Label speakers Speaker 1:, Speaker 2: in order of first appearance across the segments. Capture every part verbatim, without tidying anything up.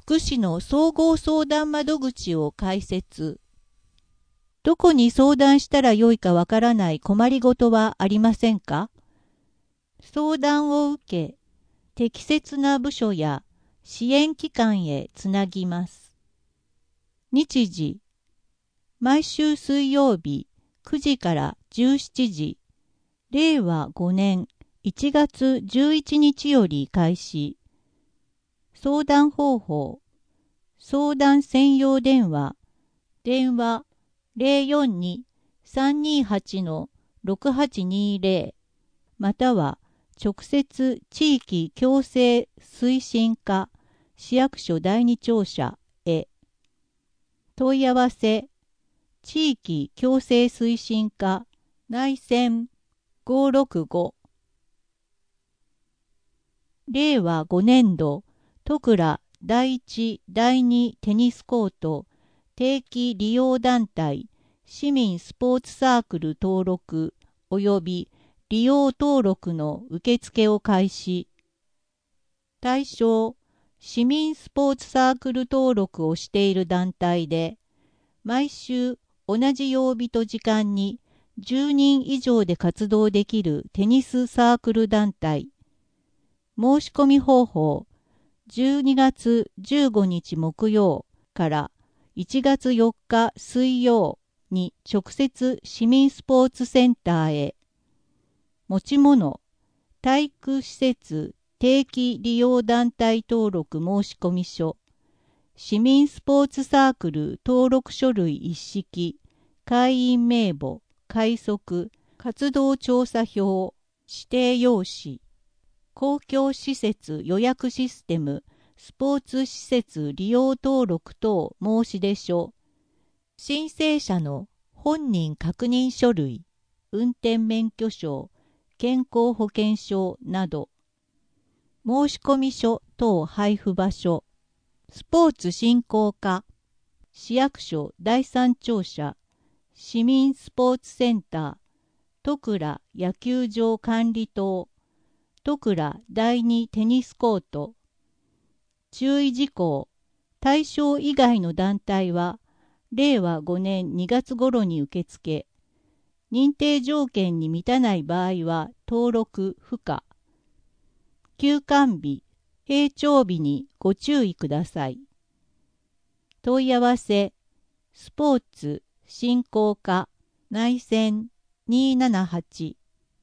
Speaker 1: 福祉の総合相談窓口を開設。どこに相談したらよいかわからない困りごとはありませんか？相談を受け、適切な部署や支援機関へつなぎます。日時、毎週水曜日くじからじゅうしちじ、れいわごねんいちがつじゅういちにちより開始。相談方法、相談専用電話、電話 ゼロよんに さんにはち ろくはちにゼロ または直接地域共生推進課市役所だいに庁舎へ。問い合わせ、地域共生推進課内線ごーろくご。れいわごねんど戸倉だいいちだいにテニスコート定期利用団体市民スポーツサークル登録及び利用登録の受付を開始。対象、市民スポーツサークル登録をしている団体で、毎週同じ曜日と時間にじゅうにん以上で活動できるテニスサークル団体。申し込み方法、じゅうにがつじゅうごにち木曜からいちがつよっか水曜に直接市民スポーツセンターへ。持ち物、体育施設定期利用団体登録申込書、市民スポーツサークル登録書類一式、会員名簿、会則、活動調査票、指定用紙、公共施設予約システム、スポーツ施設利用登録等申出書、申請者の本人確認書類、運転免許証、健康保険証など、申込書等配布場所、スポーツ振興課、市役所だいさん庁舎、市民スポーツセンター、戸倉野球場管理棟、戸倉だいにテニスコート。注意事項、対象以外の団体は、れいわごねんにがつ頃に受付。認定条件に満たない場合は登録不可。休館日、閉庁日にご注意ください。問い合わせ、スポーツ振興課内線にーななはち。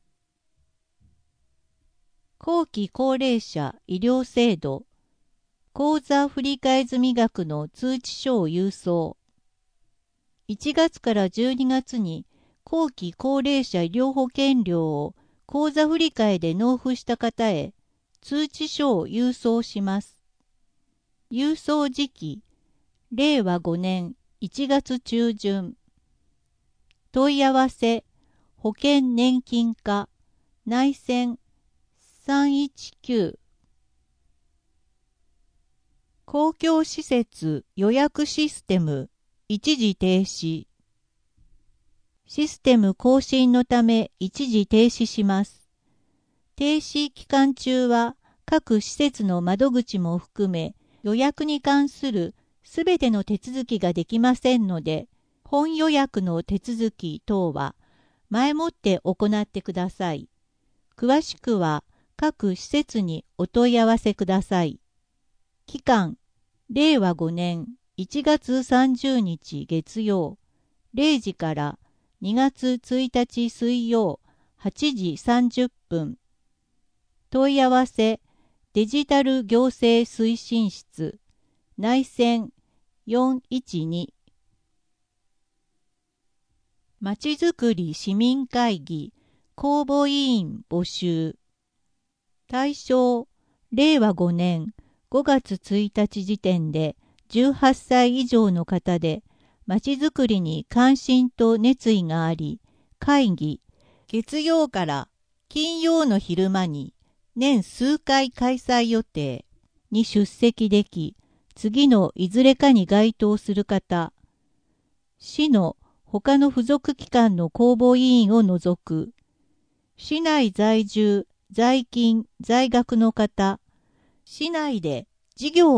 Speaker 1: 後期高齢者医療制度、口座振替済額の通知書を郵送。いちがつからじゅうにがつに後期高齢者医療保険料を口座振替で納付した方へ通知書を郵送します。郵送時期、れいわごねんいちがつ中旬。問い合わせ、保険年金課内線さんいちきゅう。公共施設予約システム一時停止。システム更新のため一時停止します。停止期間中は各施設の窓口も含め予約に関するすべての手続きができませんので、本予約の手続き等は前もって行ってください。詳しくは各施設にお問い合わせください。期間、れいわごねんいちがつさんじゅうにち月曜れいじからにがつついたち水曜はちじさんじゅっぷん。問い合わせ、デジタル行政推進室内線よんいちに。まちづくり市民会議公募委員募集。対象、れいわごねんごがつついたち時点でじゅうはっさい以上の方で、まちづくりに関心と熱意があり、会議、月曜から金曜の昼間に年数回開催予定に出席でき、次のいずれかに該当する方、市の他の付属機関の公募委員を除く、市内在住、在勤、在学の方、市内で事業を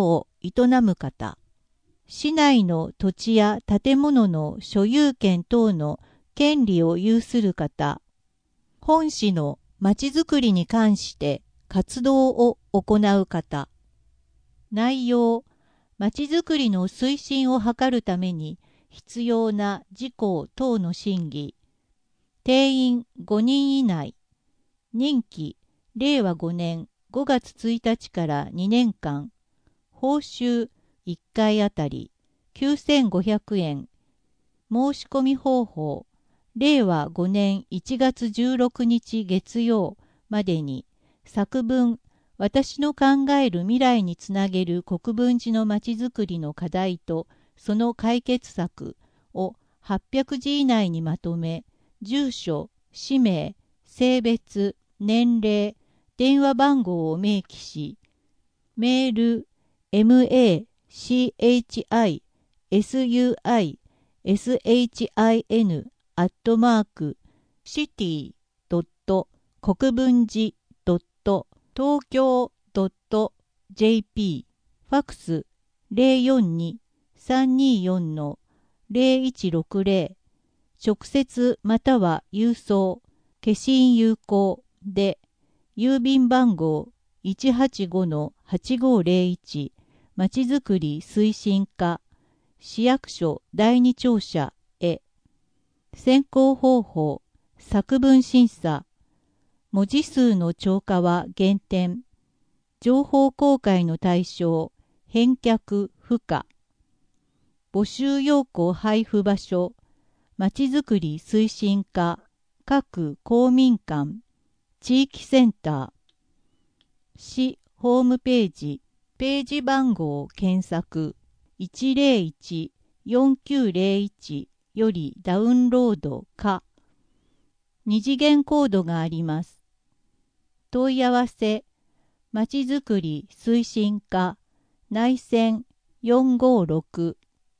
Speaker 1: 営む方、市内の土地や建物の所有権等の権利を有する方、本市のまちづくりに関して活動を行う方。内容、まちづくりの推進を図るために必要な事項等の審議。定員ごにん以内。任期、れいわごねんごがつついたちからにねんかん。報酬いっかいあたりきゅうせんごひゃくえん。申し込み方法、れいわごねんいちがつじゅうろくにち月曜までに作文、私の考える未来につなげる国分寺のまちづくりの課題とその解決策をはっぴゃくじ以内にまとめ、住所、氏名、性別、年齢、電話番号を明記し、メール、エムエーシーエイチアイエスユーアイエスエイチアイエヌ アットマーク、シティ ドット 国分寺 ドット 東京 ドット ジェーピー、ファクス ゼロよんに さんによん ゼロいちろくゼロ、直接または郵送、消印有効で、郵便番号 いちはちごのはちごゼロいち、まちづくり推進課、市役所第二庁舎へ。選考方法、作文審査、文字数の超過は減点、情報公開の対象、返却不可、募集要項配布場所、まちづくり推進課、各公民館、地域センター、市ホームページ、ページ番号検索 いちゼロいち よんきゅうゼロいち よりダウンロードか。二次元コードがあります。問い合わせ、まちづくり推進課、内線よんごろく。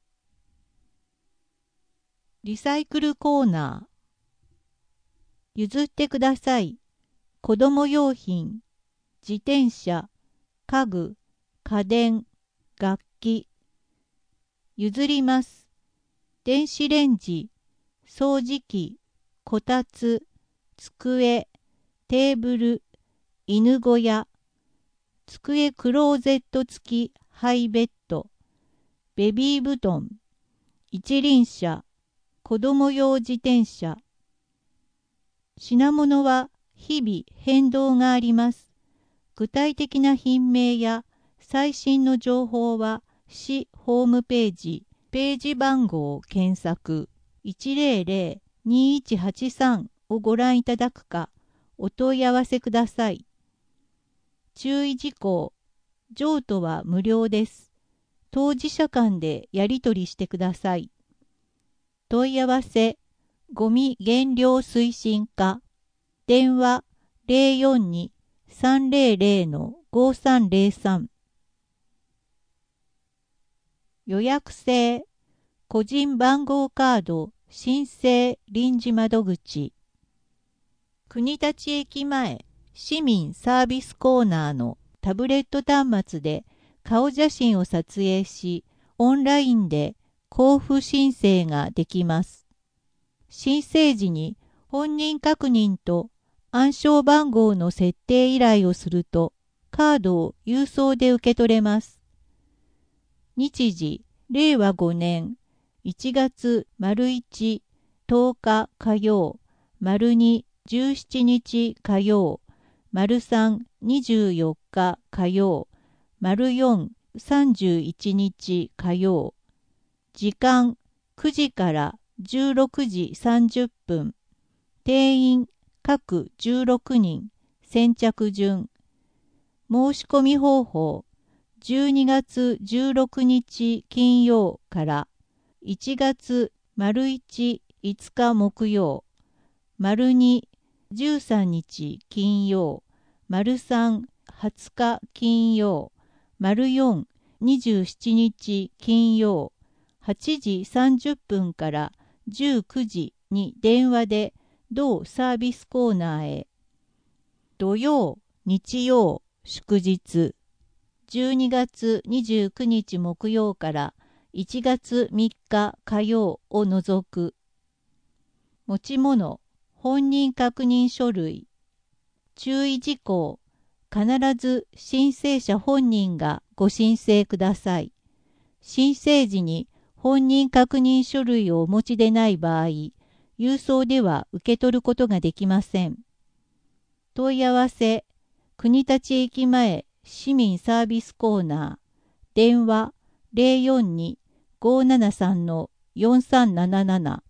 Speaker 1: リサイクルコーナー。譲ってください。子供用品、自転車、家具、家電、楽器。譲ります。電子レンジ、掃除機、こたつ、机、テーブル、犬小屋、机クローゼット付きハイベッド、ベビー布団、一輪車、子供用自転車。品物は日々変動があります。具体的な品名や最新の情報は市ホームページ、ページ番号を検索 いちゼロゼロ にいちはちさん をご覧いただくか、お問い合わせください。注意事項、譲渡は無料です。当事者間でやり取りしてください。問い合わせ、ゴミ減量推進課、電話 ゼロよんに さんゼロゼロ ごさんゼロさん。予約制、個人番号カード申請臨時窓口。国立駅前市民サービスコーナーのタブレット端末で顔写真を撮影し、オンラインで交付申請ができます。申請時に本人確認と暗証番号の設定依頼をすると、カードを郵送で受け取れます。日時、れいわごねんいちがつ丸いち、とおか火曜、丸に、じゅうしちにち火曜、丸さん、にじゅうよっか火曜、丸よん、さんじゅういちにち火曜。時間、くじからじゅうろくじさんじゅっぷん。定員、各じゅうろくにん。先着順。申し込み方法、じゅうにがつじゅうろくにち金曜からいちがつ丸いち、いつか木曜、丸に、じゅうさんにち金曜、丸さん、はつか金曜、丸よん、にじゅうしちにち金曜、はちじさんじゅっぷんからじゅうくじに電話で同サービスコーナーへ。土曜、日曜、祝日。 じゅうにがつにじゅうくにち木曜からいちがつみっか火曜を除く。持ち物、本人確認書類。注意事項、必ず申請者本人がご申請ください。申請時に本人確認書類をお持ちでない場合、郵送では受け取ることができません。問い合わせ、国立駅前市民サービスコーナー、電話 ゼロよんに ごーななさん よんさんなななな。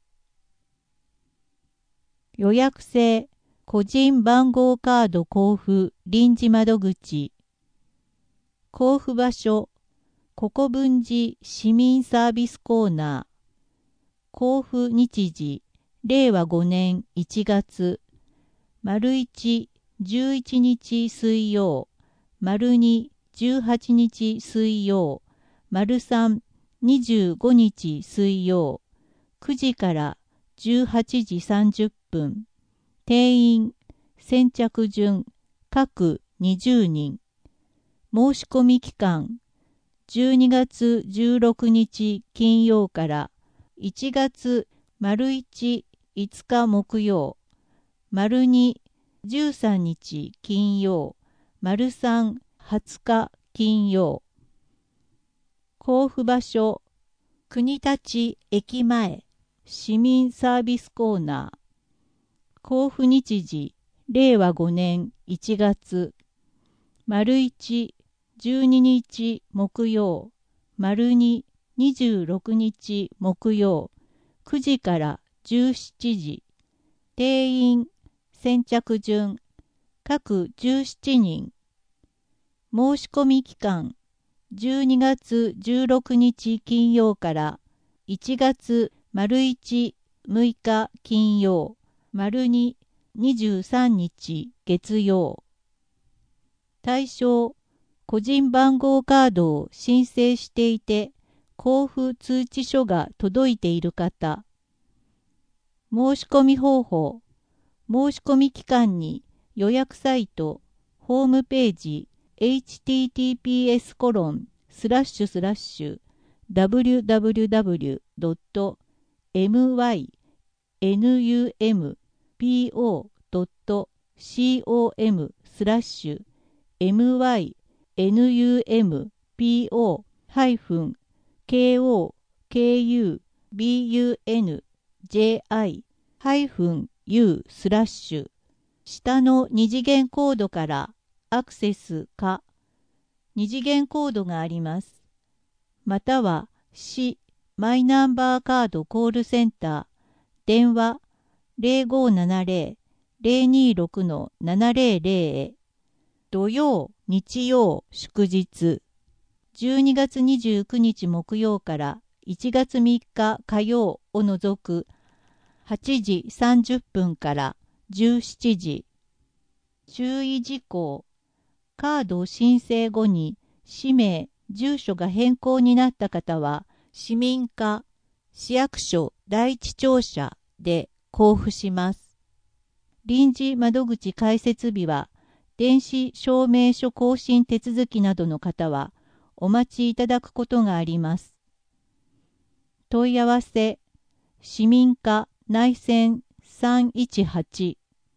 Speaker 1: 予約制、個人番号カード交付臨時窓口。交付場所、国分寺市民サービスコーナー。交付日時、れいわごねんいちがつ。丸いち、じゅういちにち水曜。丸に、じゅうはちにち水曜。丸さん、にじゅうごにち水曜。くじからじゅうはちじさんじゅっぷん。定員、先着順、各にじゅうにん。申し込み期間、じゅうにがつじゅうろくにち金曜からいちがつ丸いち、いつか木曜、丸に、じゅうさんにち金曜、丸さん、はつか金曜。交付場所、国立駅前市民サービスコーナー。交付日時、れいわごねんいちがつ。丸いち、じゅうににち木曜。丸に、にじゅうろくにち木曜。くじからじゅうしちじ。定員、先着順、各じゅうしちにん。申し込み期間、じゅうにがつじゅうろくにち金曜からいちがつ丸いち、むいか金曜。丸に、にじゅうさんにち月曜。対象、個人番号カードを申請していて、交付通知書が届いている方。申し込み方法、申し込み期間に予約サイト、ホームページ、エイチティーティーピーエスコロンスラッシュスラッシュダブリュダブリュダブリュドットエムワイエヌユーエムピーオードットコムスラッシュ エムワイエヌユーエムピーオーハイフンケーオーケーユービーユーエヌジェーアイハイフンユースラッシュ下の二次元コードからアクセスか二次元コードがあります。または市マイナンバーカードコールセンター電話ゼロごーななゼロ ゼロにーろくのななゼロゼロへ。土曜、日曜、祝日。じゅうにがつにじゅうくにち木曜からいちがつみっか火曜を除くはちじさんじゅっぷんからじゅうしちじ。注意事項。カード申請後に氏名、住所が変更になった方は市民課、市役所第一庁舎で交付します。臨時窓口開設日は、電子証明書更新手続きなどの方は、お待ちいただくことがあります。問い合わせ、市民課内線さんいちはち。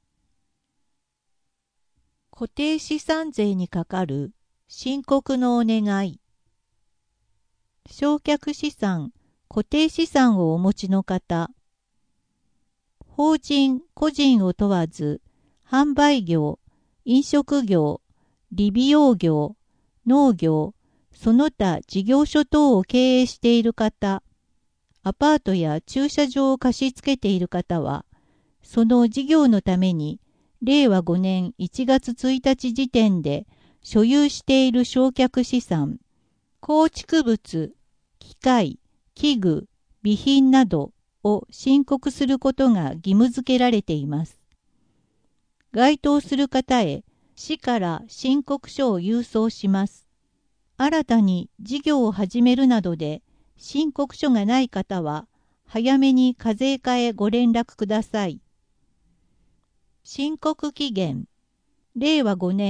Speaker 1: 固定資産税にかかる申告のお願い。償却資産、固定資産をお持ちの方、法人、個人を問わず、販売業、飲食業、理美容業、農業、その他事業所等を経営している方、アパートや駐車場を貸し付けている方は、その事業のために、れいわごねんいちがつついたち時点で所有している償却資産、構築物、機械、器具、備品などを申告することが義務付けられています。該当する方へ市から申告書を郵送します。新たに事業を始めるなどで申告書がない方は早めに課税課へご連絡ください。申告期限、れいわごねん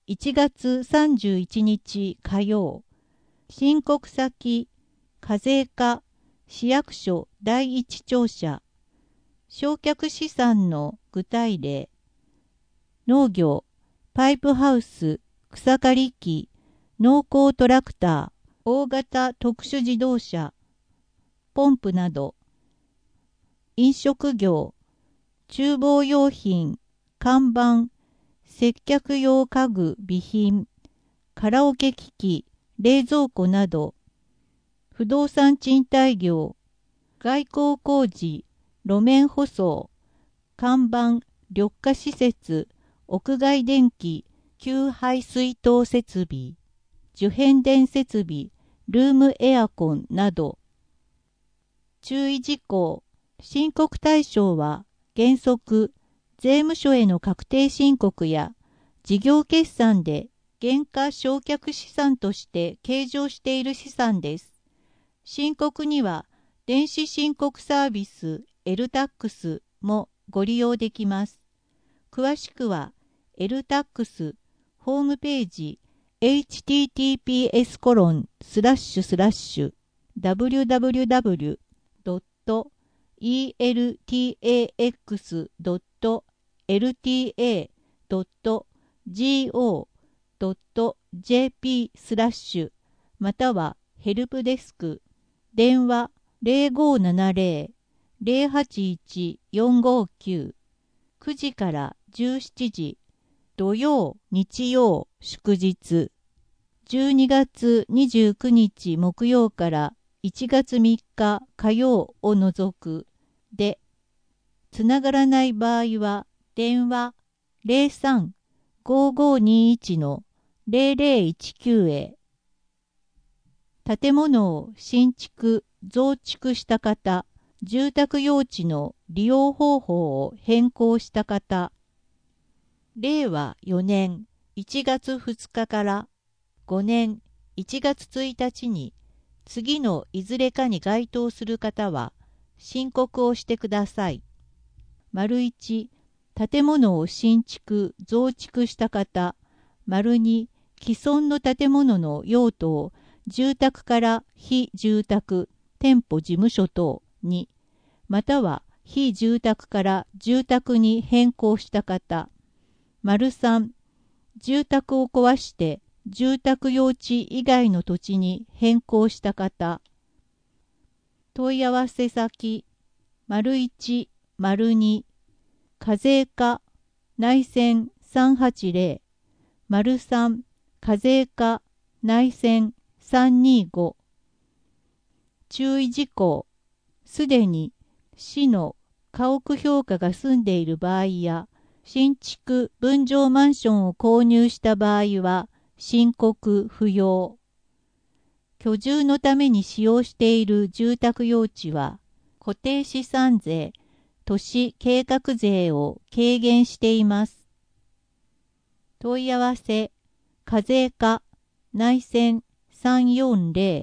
Speaker 1: いちがつさんじゅういちにち火曜、申告先、課税課、市役所第一庁舎、償却資産の具体例、農業、パイプハウス、草刈り機、農耕トラクター、大型特殊自動車、ポンプなど、飲食業、厨房用品、看板、接客用家具、備品、カラオケ機器、冷蔵庫など、不動産賃貸業、外交工事、路面舗装、看板、緑化施設、屋外電気、給排水塔設備、受変電設備、ルームエアコンなど。注意事項、申告対象は原則、税務署への確定申告や事業決算で減価償却資産として計上している資産です。申告には電子申告サービス エルタックス もご利用できます。詳しくは エルタックス ホームページ エイチティーティーピーエスコロンスラッシュスラッシュダブリュダブリュダブリュドットイーエルティーエーエックスドットエルティーエードットジーオードットジェーピースラッシュまたはヘルプデスク電話ゼロごななゼロ ゼロはちいち よんごきゅう くじからじゅうしちじ土曜日曜祝日じゅうにがつにじゅうくにち木曜からいちがつみっか火曜を除くでつながらない場合は電話 ゼロさん ごーごーにーいち のゼロゼロいちきゅう へ建物を新築増築した方住宅用地の利用方法を変更した方れいわよねんいちがつふつかからごねんいちがつついたちに次のいずれかに該当する方は申告をしてください。いち建物を新築増築した方に既存の建物の用途を住宅から非住宅店舗事務所等にまたは非住宅から住宅に変更した方さん住宅を壊して住宅用地以外の土地に変更した方問い合わせ先いち、に課税課内線さんはちゼロ さん課税課内線さんにご注意事項すでに市の家屋評価が済んでいる場合や新築分譲マンションを購入した場合は申告不要。居住のために使用している住宅用地は固定資産税、都市計画税を軽減しています。問い合わせ、課税課、内線さんよんゼ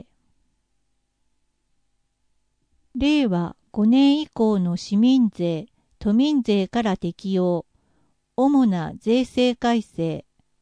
Speaker 1: ロ。れいわごねん以降の市民税、都民税から適用。主な税制改正。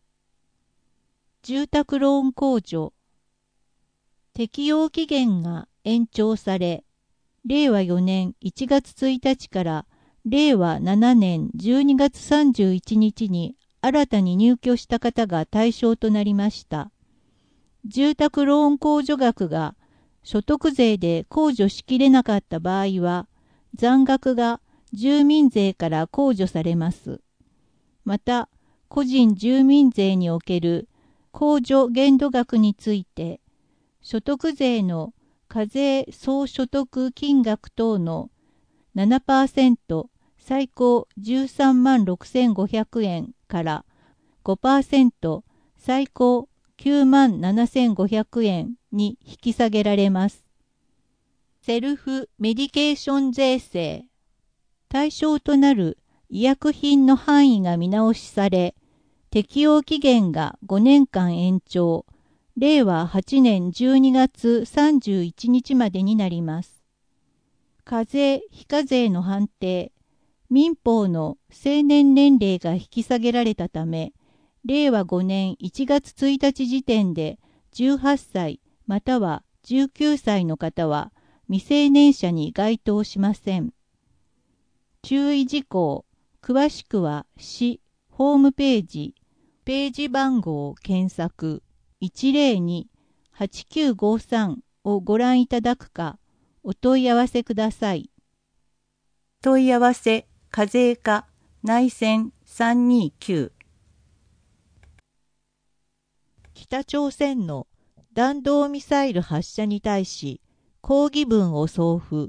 Speaker 1: 住宅ローン控除。適用期限が延長され、れいわよねんいちがつついたちかられいわななねんじゅうにがつさんじゅういちにちに新たに入居した方が対象となりました。住宅ローン控除額が所得税で控除しきれなかった場合は、残額が住民税から控除されます。また、個人住民税における控除限度額について、所得税の課税総所得金額等の ななパーセント 最高じゅうさんまんろくせんごひゃくえんから ごパーセント 最高きゅうまんななせんごひゃくえんに引き下げられます。セルフメディケーション税制。対象となる医薬品の範囲が見直しされ、適用期限がごねんかん延長、れいわはちねんじゅうにがつさんじゅういちにちまでになります。課税非課税の判定、民法の成年年齢が引き下げられたため、 れいわごねんいちがつついたち時点でじゅうはっさいまたはじゅうきゅうさいの方は未成年者に該当しません。注意事項。詳しくは市ホームページ、ページ番号を検索 いちまるに はちきゅうごさん をご覧いただくか、お問い合わせください。問い合わせ、課税課、内線さんにきゅう。北朝鮮の弾道ミサイル発射に対し抗議文を送付。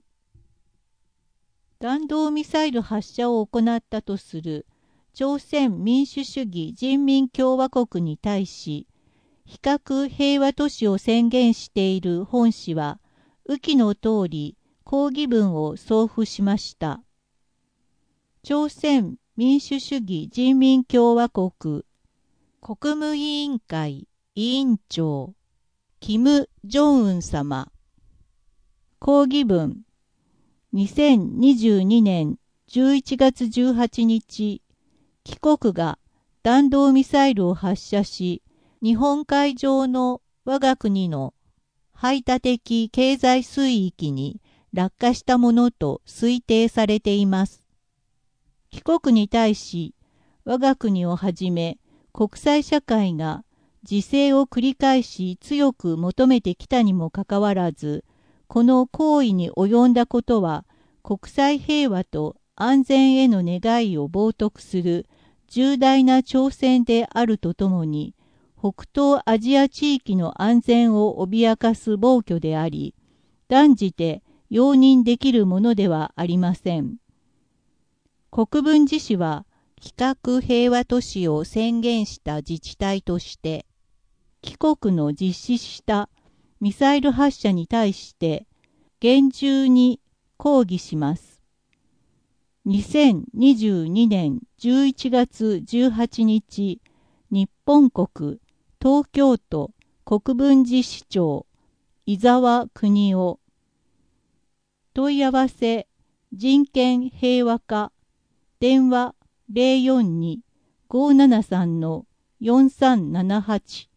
Speaker 1: 弾道ミサイル発射を行ったとする朝鮮民主主義人民共和国に対し、非核平和都市を宣言している本市は、右記の通り抗議文を送付しました。朝鮮民主主義人民共和国国務委員会委員長キム・ジョンウン様。抗議文。にせんにじゅうにねんじゅういちがつじゅうはちにち、貴国が弾道ミサイルを発射し、日本海上の我が国の排他的経済水域に落下したものと推定されています。貴国に対し、我が国をはじめ国際社会が自制を繰り返し強く求めてきたにもかかわらず、この行為に及んだことは国際平和と安全への願いを冒涜する重大な挑戦であるとともに、北東アジア地域の安全を脅かす暴挙であり、断じて容認できるものではありません。国分寺市は非核平和都市を宣言した自治体として、貴国の実施したミサイル発射に対して厳重に抗議します。にせんにじゅうにねんじゅういちがつじゅうはちにち、日本国東京都国分寺市長伊沢邦夫。問い合わせ人権平和課電話 ゼロよんに ごーななさん よんさんななはち。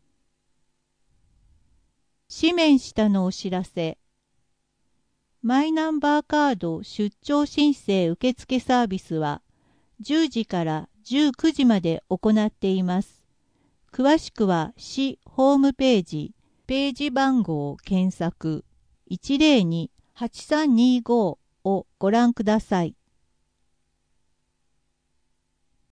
Speaker 1: 紙面下のお知らせ。マイナンバーカード出張申請受付サービスはじゅうじからじゅうくじまで行っています。詳しくは市ホームページ、ページ番号を検索 いちまるに はちさんにご をご覧ください。